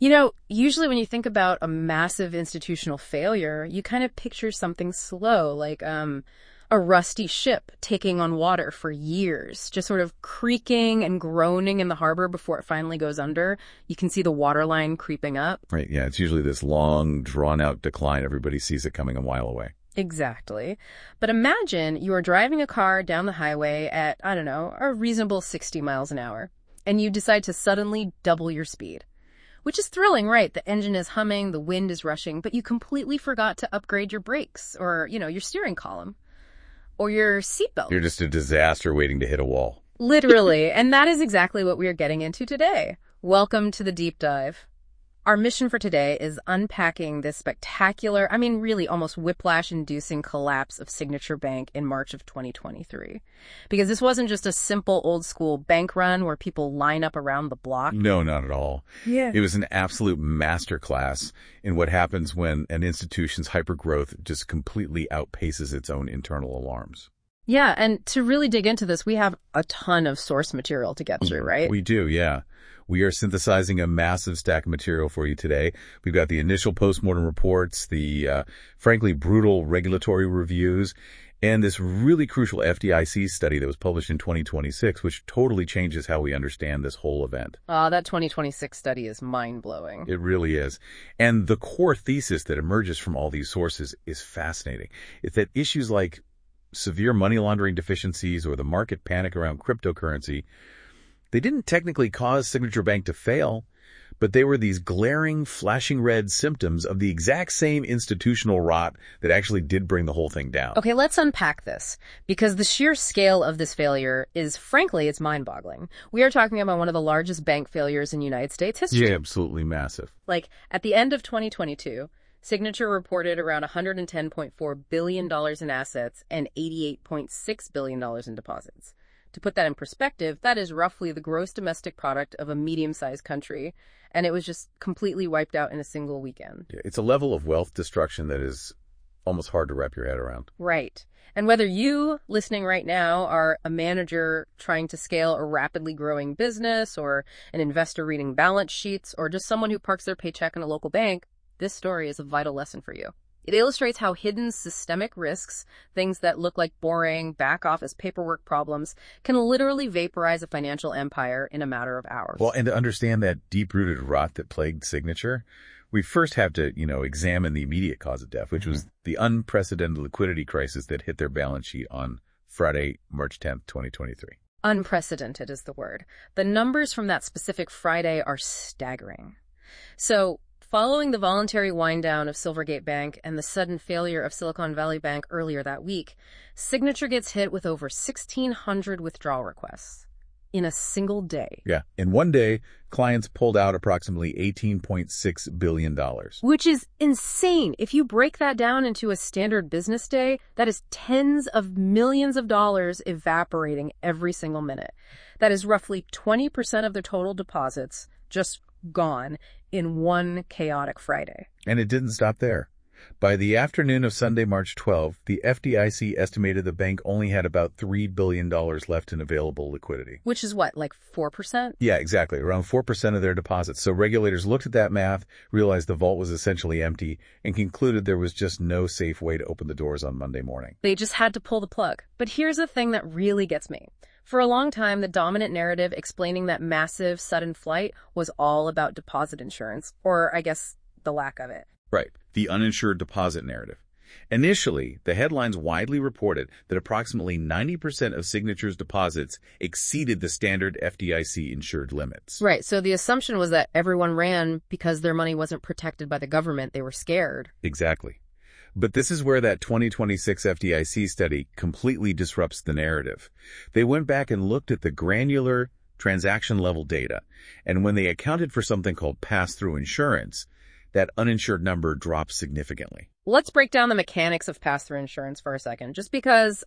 Usually when you think about a massive institutional failure, you kind of picture something slow, like a rusty ship taking on water for years, just sort of creaking and groaning in the harbor before it finally goes under. You can see the waterline creeping up. Right, yeah, it's usually this long, drawn-out decline. Everybody sees it coming a mile away. Exactly. But imagine you are driving a car down the highway at, I don't know, a reasonable 60 miles an hour, and you decide to suddenly double your speed. Which is thrilling, right? The engine is humming, the wind is rushing, but you completely forgot to upgrade your brakes or, your steering column or your seatbelt. You're just a disaster waiting to hit a wall. Literally. And that is exactly what we are getting into today. Welcome to the deep dive. Our mission for today is unpacking this spectacular, really almost whiplash-inducing collapse of Signature Bank in March of 2023. Because this wasn't just a simple old-school bank run where people line up around the block. No, not at all. Yeah. It was an absolute masterclass in what happens when an institution's hypergrowth just completely outpaces its own internal alarms. Yeah, and to really dig into this, we have a ton of source material to get through, right? We do, yeah. We are synthesizing a massive stack of material for you today. We've got the initial postmortem reports, the, frankly, brutal regulatory reviews, and this really crucial FDIC study that was published in 2026, which totally changes how we understand this whole event. That 2026 study is mind-blowing. It really is. And the core thesis that emerges from all these sources is fascinating. It's that issues like severe money laundering deficiencies or the market panic around cryptocurrency, they didn't technically cause Signature Bank to fail, but they were these glaring, flashing red symptoms of the exact same institutional rot that actually did bring the whole thing down. Okay, let's unpack this, because the sheer scale of this failure is, frankly, it's mind-boggling. We are talking about one of the largest bank failures in United States history. Yeah, absolutely massive. Like, at the end of 2022, Signature reported around $110.4 billion in assets and $88.6 billion in deposits. To put that in perspective, that is roughly the gross domestic product of a medium-sized country, and it was just completely wiped out in a single weekend. Yeah, it's a level of wealth destruction that is almost hard to wrap your head around. Right. And whether you, listening right now, are a manager trying to scale a rapidly growing business, or an investor reading balance sheets, or just someone who parks their paycheck in a local bank, this story is a vital lesson for you. It illustrates how hidden systemic risks, things that look like boring, back-office paperwork problems, can literally vaporize a financial empire in a matter of hours. Well, and to understand that deep-rooted rot that plagued Signature, we first have to, examine the immediate cause of death, which was the unprecedented liquidity crisis that hit their balance sheet on Friday, March 10th, 2023. Unprecedented is the word. The numbers from that specific Friday are staggering. So, following the voluntary wind-down of Silvergate Bank and the sudden failure of Silicon Valley Bank earlier that week, Signature gets hit with over 1,600 withdrawal requests in a single day. Yeah. In one day, clients pulled out approximately $18.6 billion. Which is insane. If you break that down into a standard business day, that is tens of millions of dollars evaporating every single minute. That is roughly 20% of their total deposits just gone in one chaotic Friday. And it didn't stop there. By the afternoon of Sunday, March 12th, the FDIC estimated the bank only had about $3 billion left in available liquidity. Which is what, like 4%? Yeah, exactly. Around 4% of their deposits. So regulators looked at that math, realized the vault was essentially empty, and concluded there was just no safe way to open the doors on Monday morning. They just had to pull the plug. But here's the thing that really gets me. For a long time, the dominant narrative explaining that massive, sudden flight was all about deposit insurance, or I guess the lack of it. Right. The uninsured deposit narrative. Initially, the headlines widely reported that approximately 90% of Signature's deposits exceeded the standard FDIC-insured limits. Right, so the assumption was that everyone ran because their money wasn't protected by the government. They were scared. Exactly. But this is where that 2026 FDIC study completely disrupts the narrative. They went back and looked at the granular transaction-level data, and when they accounted for something called pass-through insurance, that uninsured number drops significantly. Let's break down the mechanics of pass-through insurance for a second, just because,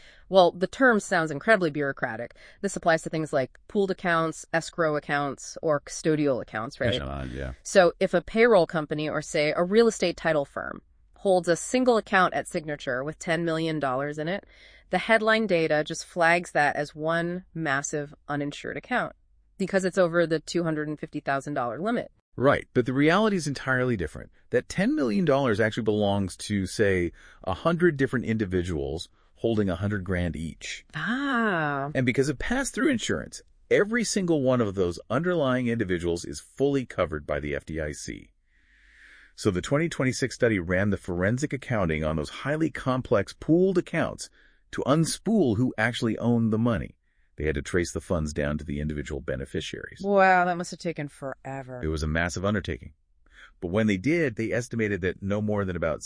the term sounds incredibly bureaucratic. This applies to things like pooled accounts, escrow accounts, or custodial accounts, right? Yeah. So if a payroll company or, say, a real estate title firm holds a single account at Signature with $10 million in it, the headline data just flags that as one massive uninsured account because it's over the $250,000 limit. Right, but the reality is entirely different. That $10 million actually belongs to, say, 100 different individuals holding 100 grand each. Ah. And because of pass-through insurance, every single one of those underlying individuals is fully covered by the FDIC. So the 2026 study ran the forensic accounting on those highly complex pooled accounts to unspool who actually owned the money. They had to trace the funds down to the individual beneficiaries. Wow, that must have taken forever. It was a massive undertaking. But when they did, they estimated that no more than about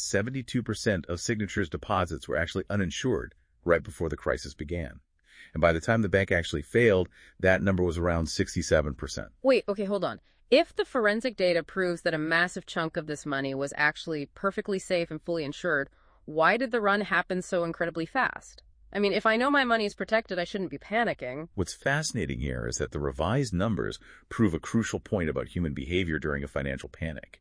72% of Signature's deposits were actually uninsured right before the crisis began. And by the time the bank actually failed, that number was around 67%. Wait, okay, hold on. If the forensic data proves that a massive chunk of this money was actually perfectly safe and fully insured, why did the run happen so incredibly fast? I mean, if I know my money is protected, I shouldn't be panicking. What's fascinating here is that the revised numbers prove a crucial point about human behavior during a financial panic.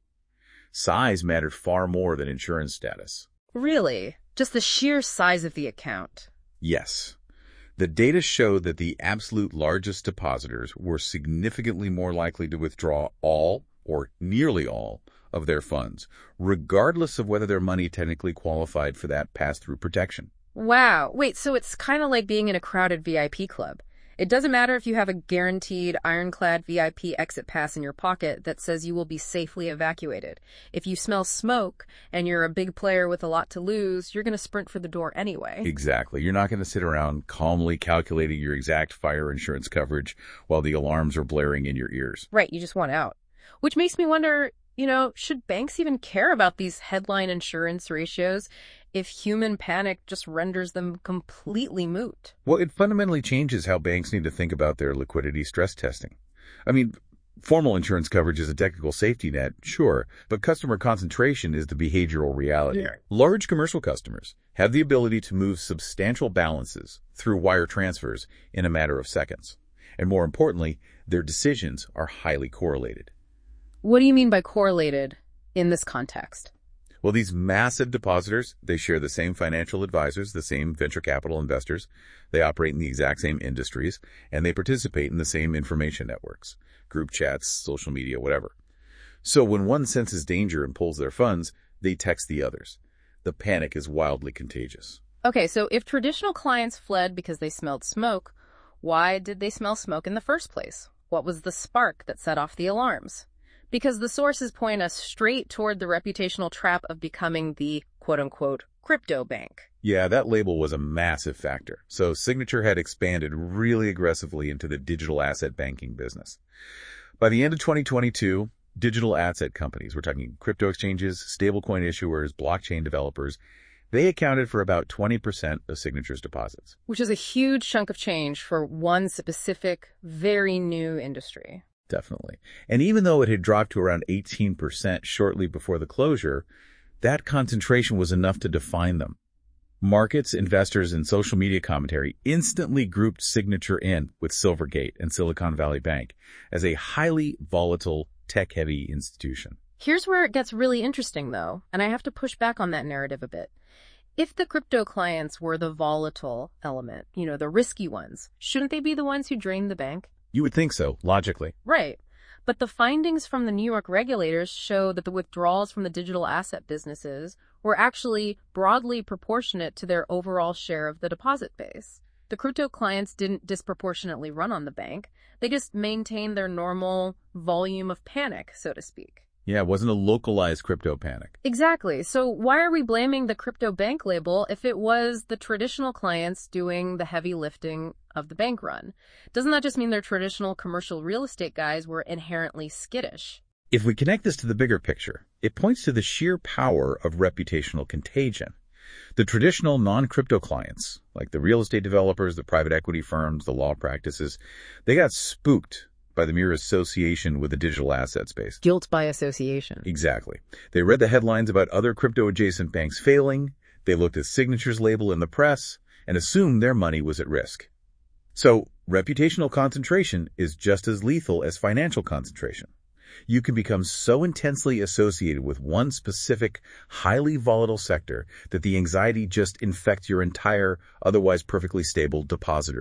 Size mattered far more than insurance status. Really? Just the sheer size of the account? Yes. The data showed that the absolute largest depositors were significantly more likely to withdraw all, or nearly all, of their funds, regardless of whether their money technically qualified for that pass-through protection. Wow. Wait, so it's kind of like being in a crowded VIP club. It doesn't matter if you have a guaranteed ironclad VIP exit pass in your pocket that says you will be safely evacuated. If you smell smoke and you're a big player with a lot to lose, you're going to sprint for the door anyway. Exactly. You're not going to sit around calmly calculating your exact fire insurance coverage while the alarms are blaring in your ears. Right, you just want out. Which makes me wonder, should banks even care about these headline insurance ratios if human panic just renders them completely moot? Well, it fundamentally changes how banks need to think about their liquidity stress testing. I mean, formal insurance coverage is a technical safety net, sure, but customer concentration is the behavioral reality. Yeah. Large commercial customers have the ability to move substantial balances through wire transfers in a matter of seconds. And more importantly, their decisions are highly correlated. What do you mean by correlated in this context? Well, these massive depositors, they share the same financial advisors, the same venture capital investors. They operate in the exact same industries, and they participate in the same information networks, group chats, social media, whatever. So when one senses danger and pulls their funds, they text the others. The panic is wildly contagious. Okay, so if traditional clients fled because they smelled smoke, why did they smell smoke in the first place? What was the spark that set off the alarms? Because the sources point us straight toward the reputational trap of becoming the quote-unquote crypto bank. Yeah, that label was a massive factor. So Signature had expanded really aggressively into the digital asset banking business. By the end of 2022, digital asset companies, we're talking crypto exchanges, stablecoin issuers, blockchain developers, they accounted for about 20% of Signature's deposits. Which is a huge chunk of change for one specific, very new industry. Definitely. And even though it had dropped to around 18% shortly before the closure, that concentration was enough to define them. Markets, investors, and social media commentary instantly grouped Signature in with Silvergate and Silicon Valley Bank as a highly volatile, tech-heavy institution. Here's where it gets really interesting, though, and I have to push back on that narrative a bit. If the crypto clients were the volatile element, the risky ones, shouldn't they be the ones who drained the bank? You would think so, logically. Right. But the findings from the New York regulators show that the withdrawals from the digital asset businesses were actually broadly proportionate to their overall share of the deposit base. The crypto clients didn't disproportionately run on the bank. They just maintained their normal volume of panic, so to speak. Yeah, it wasn't a localized crypto panic. Exactly. So why are we blaming the crypto bank label if it was the traditional clients doing the heavy lifting of the bank run? Doesn't that just mean their traditional commercial real estate guys were inherently skittish? If we connect this to the bigger picture, it points to the sheer power of reputational contagion. The traditional non-crypto clients, like the real estate developers, the private equity firms, the law practices, they got spooked by the mere association with the digital asset space. Guilt by association. Exactly. They read the headlines about other crypto-adjacent banks failing, they looked at Signature's label in the press, and assumed their money was at risk. So, reputational concentration is just as lethal as financial concentration. You can become so intensely associated with one specific, highly volatile sector that the anxiety just infects your entire, otherwise perfectly stable depositor base.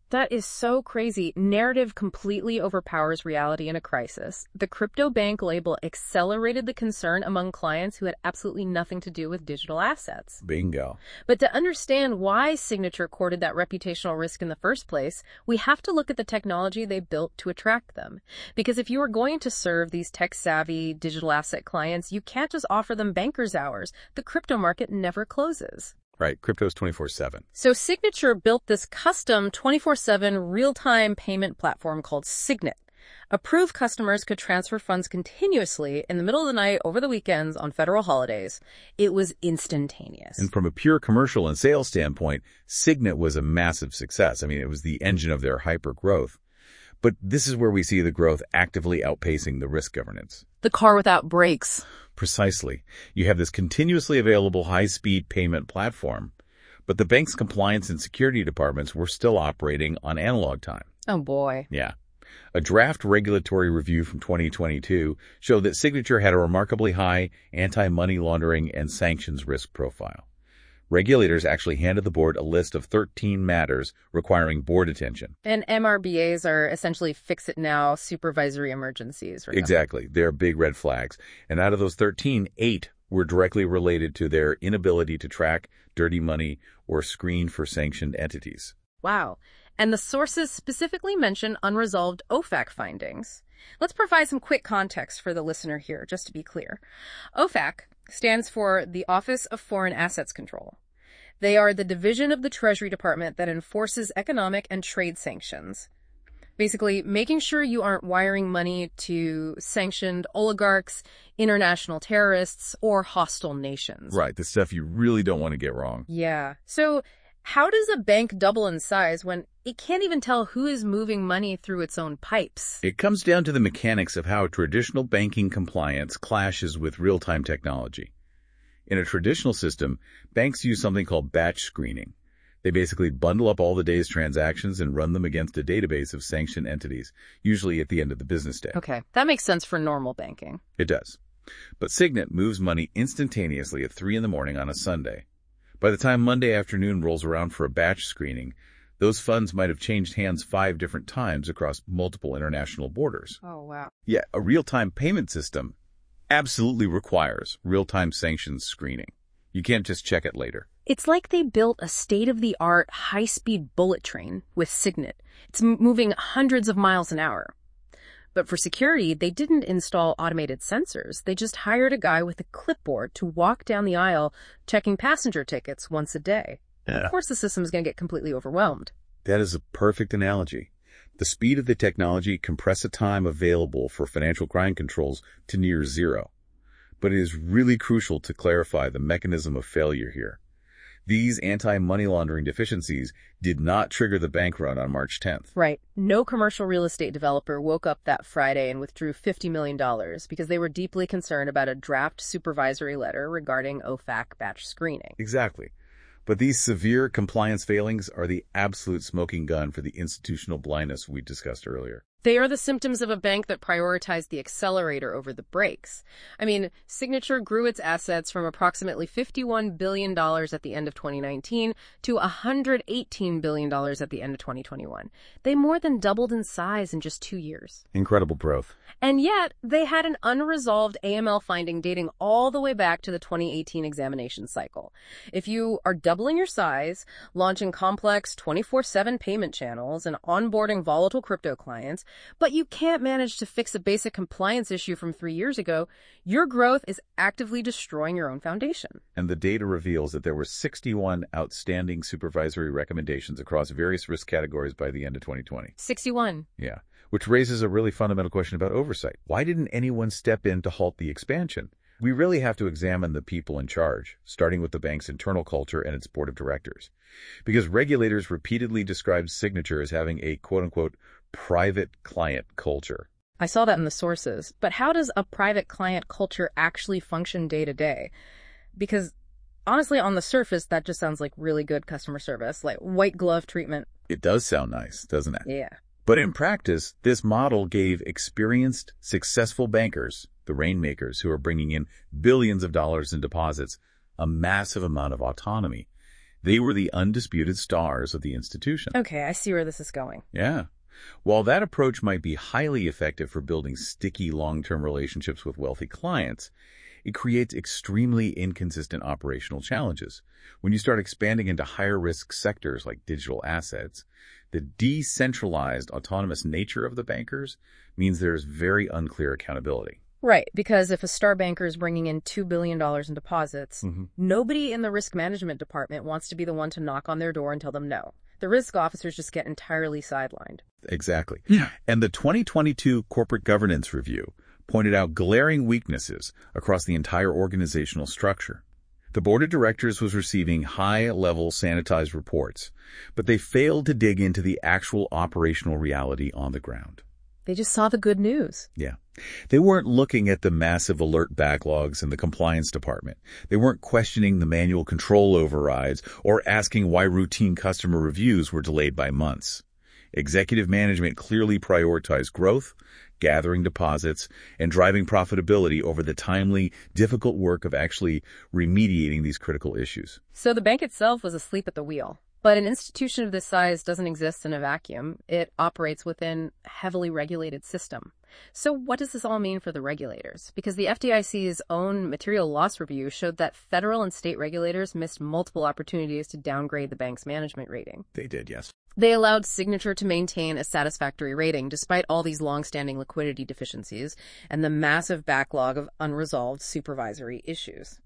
That is so crazy. Narrative completely overpowers reality in a crisis. The crypto bank label accelerated the concern among clients who had absolutely nothing to do with digital assets. Bingo. But to understand why Signature courted that reputational risk in the first place, we have to look at the technology they built to attract them. Because if you are going to serve these tech-savvy digital asset clients, you can't just offer them banker's hours. The crypto market never closes. Right, crypto's 24/7. So Signature built this custom 24/7 real-time payment platform called Signet. Approved customers could transfer funds continuously in the middle of the night, over the weekends, on federal holidays. It was instantaneous. And from a pure commercial and sales standpoint, Signet was a massive success. I mean, it was the engine of their hyper growth. But this is where we see the growth actively outpacing the risk governance. The car without brakes. Precisely. You have this continuously available high-speed payment platform, but the bank's compliance and security departments were still operating on analog time. Oh, boy. Yeah. A draft regulatory review from 2022 showed that Signature had a remarkably high anti-money laundering and sanctions risk profile. Regulators actually handed the board a list of 13 matters requiring board attention. And MRBAs are essentially fix-it-now supervisory emergencies, right? Exactly. They're big red flags. And out of those 13, 8 were directly related to their inability to track dirty money or screen for sanctioned entities. Wow. And the sources specifically mention unresolved OFAC findings. Let's provide some quick context for the listener here, just to be clear. OFAC stands for the Office of Foreign Assets Control. They are the division of the Treasury Department that enforces economic and trade sanctions. Basically, making sure you aren't wiring money to sanctioned oligarchs, international terrorists, or hostile nations. Right, the stuff you really don't want to get wrong. Yeah. So how does a bank double in size when it can't even tell who is moving money through its own pipes? It comes down to the mechanics of how traditional banking compliance clashes with real-time technology. In a traditional system, banks use something called batch screening. They basically bundle up all the day's transactions and run them against a database of sanctioned entities, usually at the end of the business day. Okay, that makes sense for normal banking. It does. But Signet moves money instantaneously at 3 in the morning on a Sunday. By the time Monday afternoon rolls around for a batch screening, those funds might have changed hands 5 different times across multiple international borders. Oh, wow. Yeah, a real-time payment system absolutely requires real-time sanctions screening. You can't just check it later. It's like they built a state-of-the-art high-speed bullet train with Signet. It's moving hundreds of miles an hour. But for security, they didn't install automated sensors. They just hired a guy with a clipboard to walk down the aisle checking passenger tickets once a day. Yeah. Of course, the system is going to get completely overwhelmed. That is a perfect analogy. The speed of the technology compressed the time available for financial crime controls to near zero. But it is really crucial to clarify the mechanism of failure here. These anti-money laundering deficiencies did not trigger the bank run on March 10th. Right. No commercial real estate developer woke up that Friday and withdrew $50 million because they were deeply concerned about a draft supervisory letter regarding OFAC batch screening. Exactly. But these severe compliance failings are the absolute smoking gun for the institutional blindness we discussed earlier. They are the symptoms of a bank that prioritized the accelerator over the brakes. I mean, Signature grew its assets from approximately $51 billion at the end of 2019 to $118 billion at the end of 2021. They more than doubled in size in just 2 years. Incredible growth. And yet, they had an unresolved AML finding dating all the way back to the 2018 examination cycle. If you are doubling your size, launching complex 24/7 payment channels, and onboarding volatile crypto clients, but you can't manage to fix a basic compliance issue from 3 years ago, your growth is actively destroying your own foundation. And the data reveals that there were 61 outstanding supervisory recommendations across various risk categories by the end of 2020. 61. Yeah, which raises a really fundamental question about oversight. Why didn't anyone step in to halt the expansion? We really have to examine the people in charge, starting with the bank's internal culture and its board of directors. Because regulators repeatedly described Signature as having a quote-unquote private client culture. I saw that in the sources. But how does a private client culture actually function day to day? Because honestly, on the surface, that just sounds like really good customer service, like white glove treatment. It does sound nice, doesn't it? Yeah. But in practice, this model gave experienced, successful bankers, the rainmakers who are bringing in billions of dollars in deposits, a massive amount of autonomy. They were the undisputed stars of the institution. Okay, I see where this is going. Yeah. While that approach might be highly effective for building sticky long-term relationships with wealthy clients, it creates extremely inconsistent operational challenges. When you start expanding into higher-risk sectors like digital assets, the decentralized, autonomous nature of the bankers means there's very unclear accountability. Right, because if a star banker is bringing in $2 billion in deposits, nobody in the risk management department wants to be the one to knock on their door and tell them no. The risk officers just get entirely sidelined. Exactly. Yeah. And the 2022 Corporate Governance Review pointed out glaring weaknesses across the entire organizational structure. The board of directors was receiving high-level sanitized reports, but they failed to dig into the actual operational reality on the ground. They just saw the good news. Yeah. They weren't looking at the massive alert backlogs in the compliance department. They weren't questioning the manual control overrides or asking why routine customer reviews were delayed by months. Executive management clearly prioritized growth, gathering deposits, and driving profitability over the timely, difficult work of actually remediating these critical issues. So the bank itself was asleep at the wheel. But an institution of this size doesn't exist in a vacuum. It operates within a heavily regulated system. So what does this all mean for the regulators? Because the FDIC's own material loss review showed that federal and state regulators missed multiple opportunities to downgrade the bank's management rating. They did, yes. They allowed Signature to maintain a satisfactory rating despite all these long-standing liquidity deficiencies and the massive backlog of unresolved supervisory issues.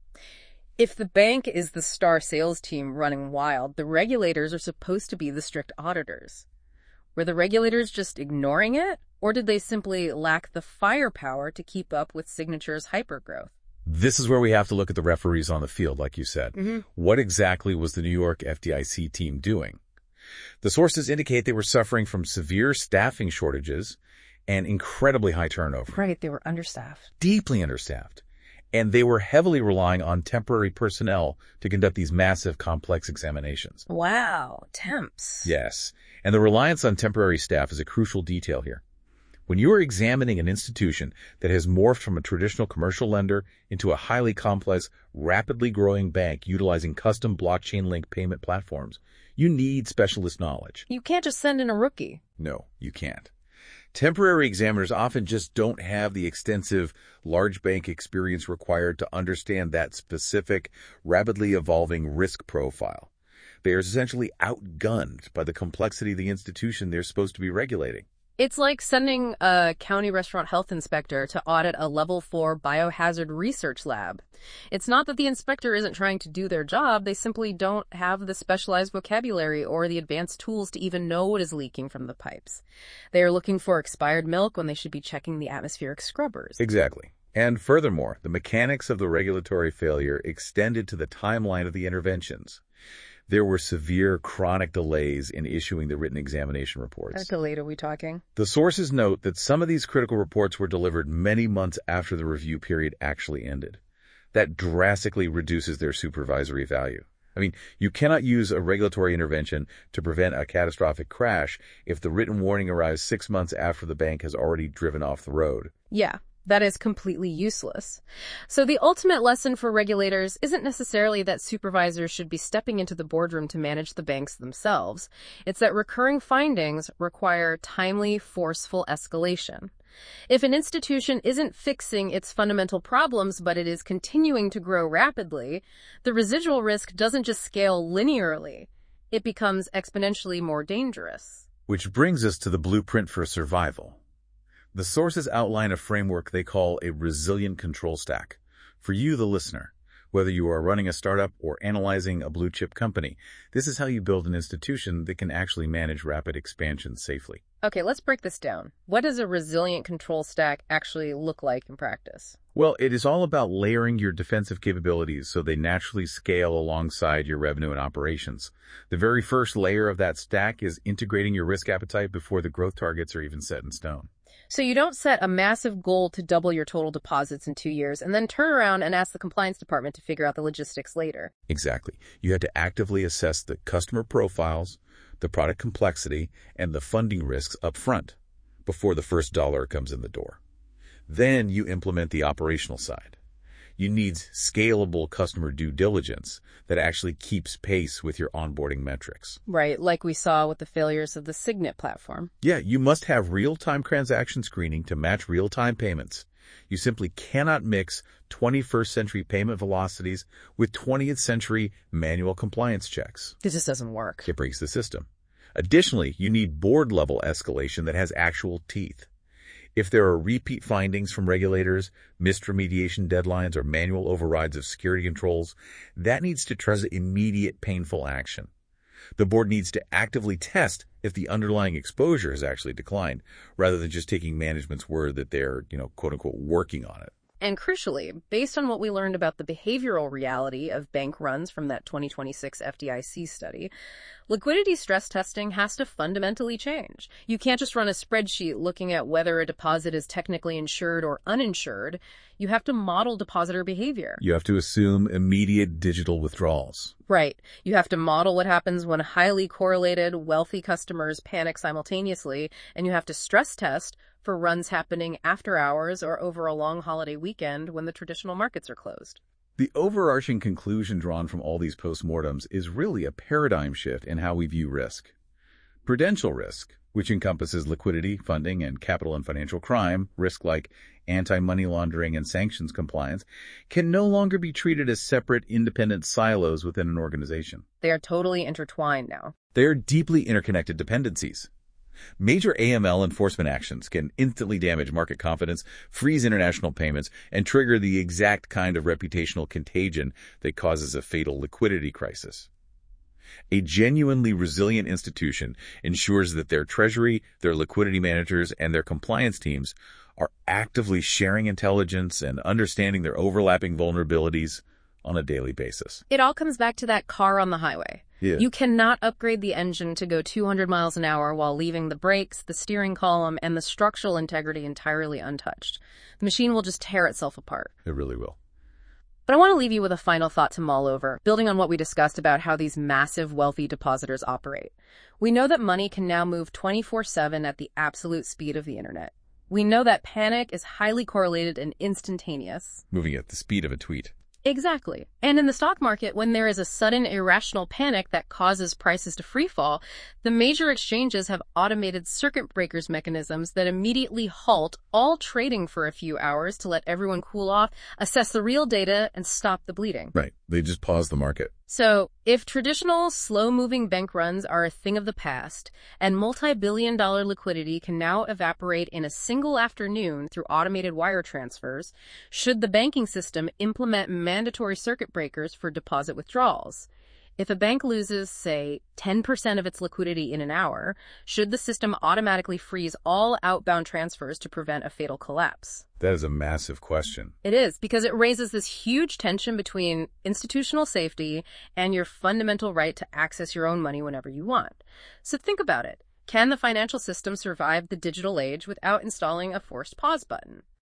If the bank is the star sales team running wild, the regulators are supposed to be the strict auditors. Were the regulators just ignoring it, or did they simply lack the firepower to keep up with Signature's hypergrowth? This is where we have to look at the referees on the field, like you said. What exactly was the New York FDIC team doing? The sources indicate they were suffering from severe staffing shortages and incredibly high turnover. Right, they were understaffed. Deeply understaffed. And they were heavily relying on temporary personnel to conduct these massive, complex examinations. Wow, temps. Yes, and the reliance on temporary staff is a crucial detail here. When you are examining an institution that has morphed from a traditional commercial lender into a highly complex, rapidly growing bank utilizing custom blockchain-linked payment platforms, you need specialist knowledge. You can't just send in a rookie. No, you can't. Temporary examiners often just don't have the extensive large bank experience required to understand that specific, rapidly evolving risk profile. They are essentially outgunned by the complexity of the institution they're supposed to be regulating. It's like sending a county restaurant health inspector to audit a level 4 biohazard research lab. It's not that the inspector isn't trying to do their job, they simply don't have the specialized vocabulary or the advanced tools to even know what is leaking from the pipes. They are looking for expired milk when they should be checking the atmospheric scrubbers. Exactly. And furthermore, the mechanics of the regulatory failure extended to the timeline of the interventions. There were severe chronic delays in issuing the written examination reports. How delayed are we talking? The sources note that some of these critical reports were delivered many months after the review period actually ended. That drastically reduces their supervisory value. I mean, you cannot use a regulatory intervention to prevent a catastrophic crash if the written warning arrives 6 months after the bank has already driven off the road. Yeah. That is completely useless. So the ultimate lesson for regulators isn't necessarily that supervisors should be stepping into the boardroom to manage the banks themselves. It's that recurring findings require timely, forceful escalation. If an institution isn't fixing its fundamental problems, but it is continuing to grow rapidly, the residual risk doesn't just scale linearly. It becomes exponentially more dangerous. Which brings us to the blueprint for survival. The sources outline a framework they call a resilient control stack. For you, the listener, whether you are running a startup or analyzing a blue-chip company, this is how you build an institution that can actually manage rapid expansion safely. Okay, let's break this down. What does a resilient control stack actually look like in practice? Well, it is all about layering your defensive capabilities so they naturally scale alongside your revenue and operations. The very first layer of that stack is integrating your risk appetite before the growth targets are even set in stone. So you don't set a massive goal to double your total deposits in 2 years and then turn around and ask the compliance department to figure out the logistics later. Exactly. You have to actively assess the customer profiles, the product complexity, and the funding risks up front before the first dollar comes in the door. Then you implement the operational side. You need scalable customer due diligence that actually keeps pace with your onboarding metrics. Right, like we saw with the failures of the Signet platform. Yeah, you must have real-time transaction screening to match real-time payments. You simply cannot mix 21st century payment velocities with 20th century manual compliance checks. This just doesn't work. It breaks the system. Additionally, you need board-level escalation that has actual teeth. If there are repeat findings from regulators, missed remediation deadlines, or manual overrides of security controls, that needs to trigger immediate painful action. The board needs to actively test if the underlying exposure has actually declined, rather than just taking management's word that they're, quote-unquote, working on it. And crucially, based on what we learned about the behavioral reality of bank runs from that 2026 FDIC study, liquidity stress testing has to fundamentally change. You can't just run a spreadsheet looking at whether a deposit is technically insured or uninsured. You have to model depositor behavior. You have to assume immediate digital withdrawals. Right. You have to model what happens when highly correlated, wealthy customers panic simultaneously, and you have to stress test for runs happening after hours or over a long holiday weekend when the traditional markets are closed. The overarching conclusion drawn from all these postmortems is really a paradigm shift in how we view risk. Prudential risk, which encompasses liquidity, funding, and capital and financial crime, risk like anti-money laundering and sanctions compliance, can no longer be treated as separate, independent silos within an organization. They are totally intertwined now. They are deeply interconnected dependencies. Major AML enforcement actions can instantly damage market confidence, freeze international payments, and trigger the exact kind of reputational contagion that causes a fatal liquidity crisis. A genuinely resilient institution ensures that their treasury, their liquidity managers, and their compliance teams are actively sharing intelligence and understanding their overlapping vulnerabilities on a daily basis. It all comes back to that car on the highway. Yeah. You cannot upgrade the engine to go 200 miles an hour while leaving the brakes, the steering column, and the structural integrity entirely untouched. The machine will just tear itself apart. It really will. But I want to leave you with a final thought to mull over, building on what we discussed about how these massive wealthy depositors operate. We know that money can now move 24/7 at the absolute speed of the internet. We know that panic is highly correlated and instantaneous. Moving at the speed of a tweet. Exactly. And in the stock market, when there is a sudden irrational panic that causes prices to freefall, the major exchanges have automated circuit breakers mechanisms that immediately halt all trading for a few hours to let everyone cool off, assess the real data, and stop the bleeding. Right. They just pause the market. So, if traditional, slow-moving bank runs are a thing of the past, and multi-billion-dollar liquidity can now evaporate in a single afternoon through automated wire transfers, should the banking system implement mandatory circuit breakers for deposit withdrawals? If a bank loses, say, 10% of its liquidity in an hour, should the system automatically freeze all outbound transfers to prevent a fatal collapse? That is a massive question. It is, because it raises this huge tension between institutional safety and your fundamental right to access your own money whenever you want. So think about it. Can the financial system survive the digital age without installing a forced pause button?